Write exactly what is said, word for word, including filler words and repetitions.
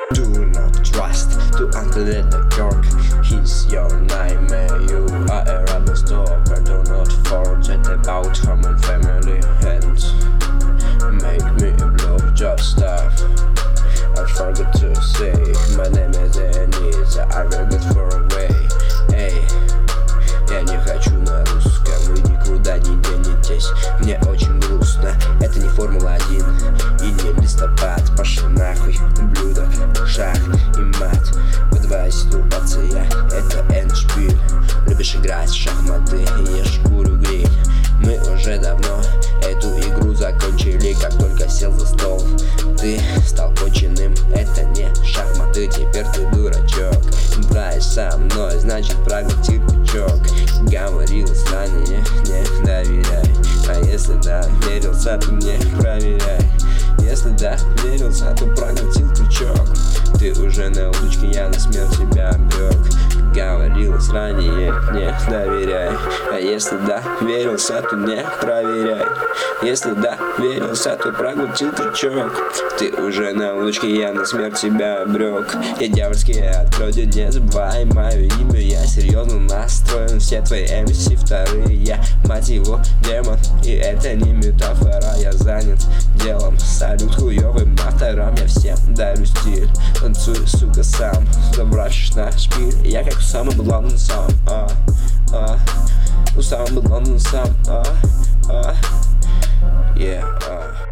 Do not trust to Uncle the Kirk. He's your nightmare. You are a rubber stalker. Do not forget about home and family and make me blow just stop. I forgot to say my name is Anita. I will get far away. Эй, я не хочу на русском. Вы никуда не денетесь. Мне очень грустно. Это не Формула один и не листопад. Пошел нахуй, ублюдок, шах и мат. В два ситуация, это эндшпиль. Любишь играть в шахматы, ешь курю гриль. Мы уже давно эту игру закончили, как только сел за стол. Ты стал конченым, это не шахматы, теперь ты дурачок. Играешь со мной, значит проглоти крючок. Говорилось ранее, не доверяй. А если доверился, то не проверяй. Если доверился, то проглотил крючок. Ты уже на удочке, я на смерть тебя обрек. Говорилось ранее, не доверяй. А если доверился, то не проверяй. Если доверился, то проглотил крючок. Ты уже на удочке, я на смерть тебя обрек. Я дьявольский отродье, не забывай мое имя. Я серьезно настроен, все твои эм си вторые. Я, мать его, демон, и это не метафора. Я занят делом, салют хуёвым авторам. Я всем дарю стиль, танцую, сука, сам. Забрашешь на шпиль, я как самый главный сам. А, а, у самого главного сам. А, а, yeah, а.